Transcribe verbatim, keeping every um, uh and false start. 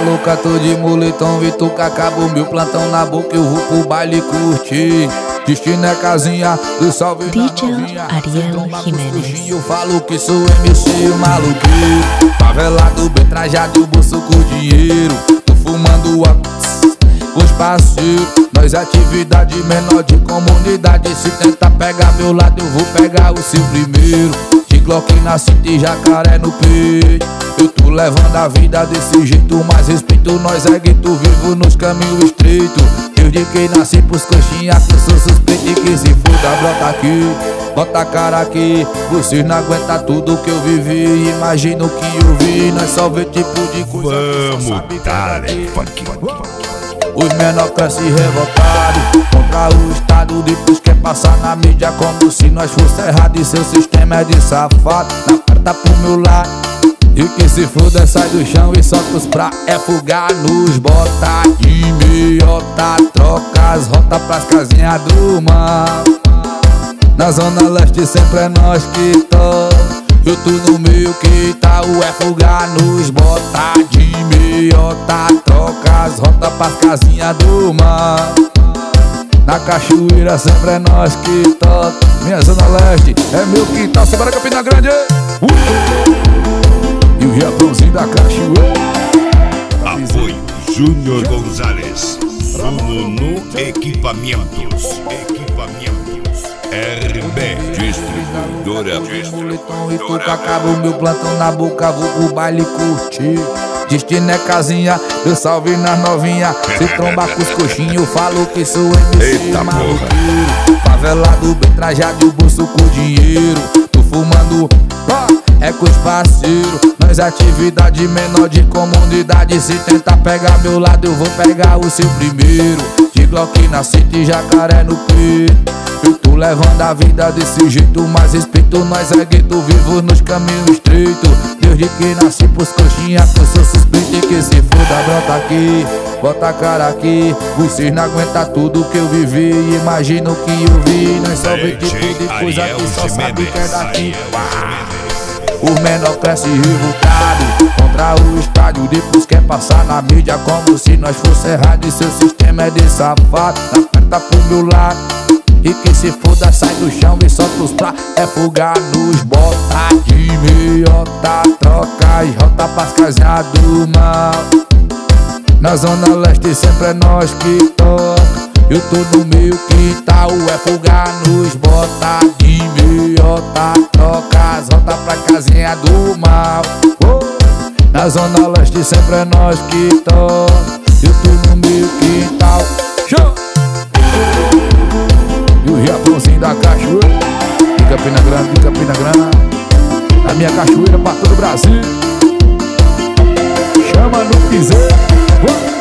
louca, tô de moletom, Vituca, acabou meu plantão na boca, eu vou pro baile curtir. Destino é casinha do salve D J Ariel Jimenez. Eu falo que sou M C, o maluqueiro, favelado, bem trajado, bolso com dinheiro. Tô fumando a com os parceiros, nós atividade menor de comunidade. Se tentar pegar meu lado, eu vou pegar o seu primeiro. De Glock na cinta e jacaré no peito, eu tô levando a vida desse jeito, mas respeito nós é gueto, vivo nos caminhos estreitos. Desde que nasci pros coxinha, que eu sou suspeito e que se foda, brota aqui, bota a cara aqui. Vocês não aguentam tudo que eu vivi, imagina o que eu vi. Nós só vê tipo de coisa que só sabe que é daqui. Os menor crescem revoltados contra o Estado, depois quer passar na mídia como se nós fosse errado. E seu sistema é de safado, na porta pro meu lado. E que se foda, sai do chão e solta os pra é fugar nos bota de meiota, troca as rotas pras casinhas do mal. Na zona leste sempre é nós que toca, eu tô no meio que tá o é fugar nos bota de meiota, troca as rotas pras casinhas do mar. Na cachoeira sempre é nós que toca, minha zona leste é meu quintal, se bora Campina Grande. uh! E o Japãozinho da cachoeira. Apoio Júnior Gonzalez, Sumo no Equipamentos. Equipamentos R B Distribuidora. Moletom e toca, acaba o meu plantão na boca, vou pro baile curtir. Destino é casinha, eu salve nas novinha. Se tromba com os coxinhos, eu falo que sou M C. Eita maluqueiro, favelado, bem trajado, o bolso com dinheiro. Tô fumando, ó, é com os parceiros, nós atividade menor de comunidade. Se tentar pegar meu lado, eu vou pegar o seu primeiro. De Glock na cinta e jacaré no peito, eu tô levando a vida desse jeito, mas respeito nós é gueto, vivo nos caminhos estreitos. Desde que nasci pros coxinha, que eu sou suspeito e que se foda, brota aqui, bota a cara aqui. Vocês não aguentam tudo que eu vivi, imagina o que eu vi. Nós só vê tipo de coisa que só sabe que é daqui. Os menor crescem revoltados contra o estádio, depois quer passar na mídia como se nós fosse errado. E seu sistema é de safado, na perna pro meu lado. E que se foda, sai do chão e solta os pra é fugar nos bota de meiota, troca as rotas pras casinhas do mal. Na zona leste sempre é nós que toca, eu tô no meio que tá o é fugar nos bota de meiota, troca as rotas pra casinha do mal. oh. Na zona leste sempre é nós que toca, eu tô no meio que tá o show. E o Japãozinho da cachoeira, de Campina Grande, de Campina Grande, a minha cachoeira pra todo o Brasil. Chama no piseiro.